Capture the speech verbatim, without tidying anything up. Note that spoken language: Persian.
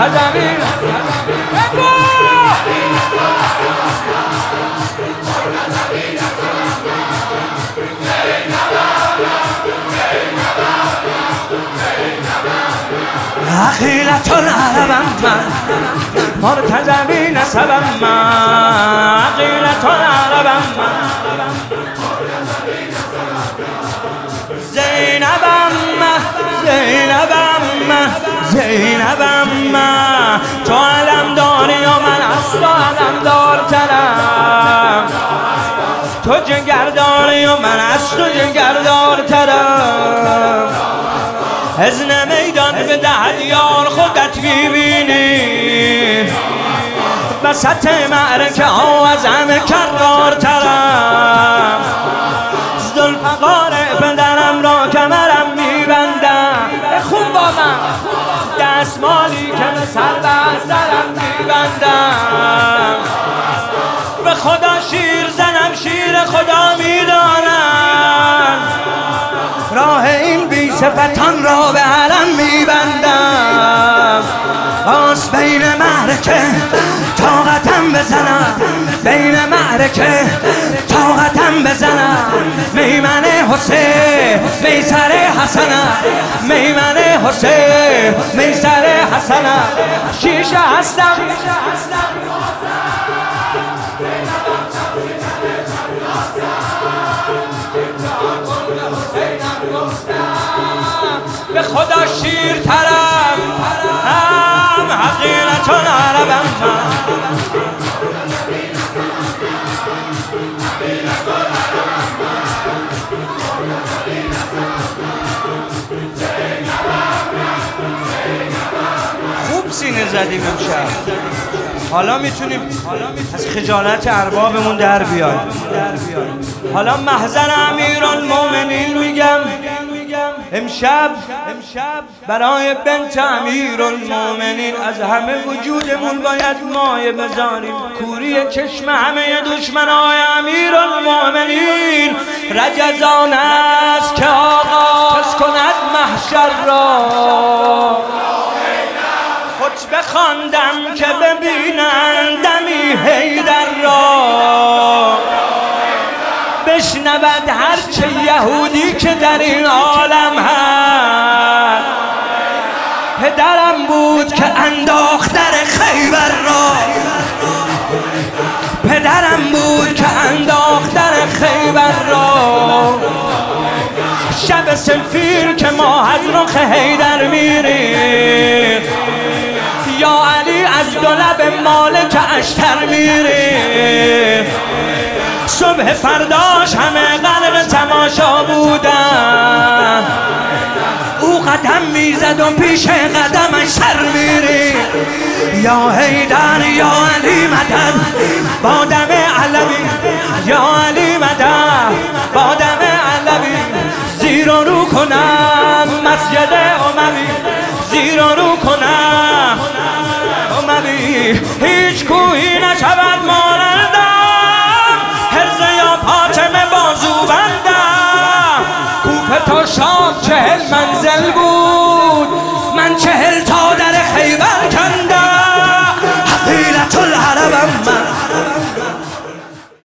مرتضوی عقیلت العربم من مرتضوی نسبم من عقیلت العربم من زینبم زینبم زینبم تو علم داری و من از تو علم دارترم تو جگر داری و من از تو جگر دارترم ازن میدان به دهد یار خودت ببینی وسط معرکه ها از همه کرارترم ذوالفقار پدرم را کمرم میبندم خون با من دستمالی که به سر بسترم میبندم به خدا شیر زنم شیر خدا میدانم راه این بی صفتان را به علم میبندم آس بین معرکه طاقتم بزنم بین معرکه طاقتم بزنم میمن حسین میسر حسنم میمن حسین میسر حسنم شیشه هستم به خدا شیر ترم هم حقیقتون عربم خوب سینه زدیم امشب حالا میتونیم از خجالت اربابمون در بیایم حالا محضر امیرالمومنین میگم امشب برای بنت امیرالمومنین از همه وجودمون باید مایه بذاریم کوری چشم همه دشمنای امیرالمومنین رجزان است که آغاز کند محشر را خطبه خواندم که ببینندمی حیدر را بشنود هرچه یهودی که در این عالم هست پدرم بود که انداخت در خیبر را پدرم بود که انداخت در خیبر را شب سفیر که ما از رخ حیدر میریم یا علی از دو لب مالک اشتر میریم صبح فرداش همه غرق تماشا بودن او قدم میزد و پیش قدمش سر میری یا حیدر یا علی مدد با دم علوی یا علی مدد با دم علوی زیر و رو کنم مسجد اموی زیر و رو کنم اموی هیچ کوهی نشود ما